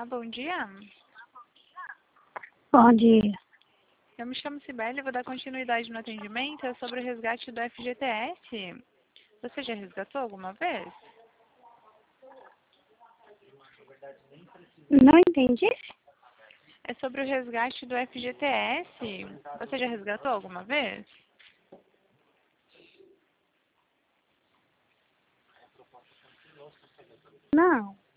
Olá, bom dia. Bom dia. Eu me chamo Cibele e vou dar continuidade no atendimento. É sobre o resgate do FGTS. Você já resgatou alguma vez? Não entendi? É sobre o resgate do FGTS. Você já resgatou alguma vez? Não.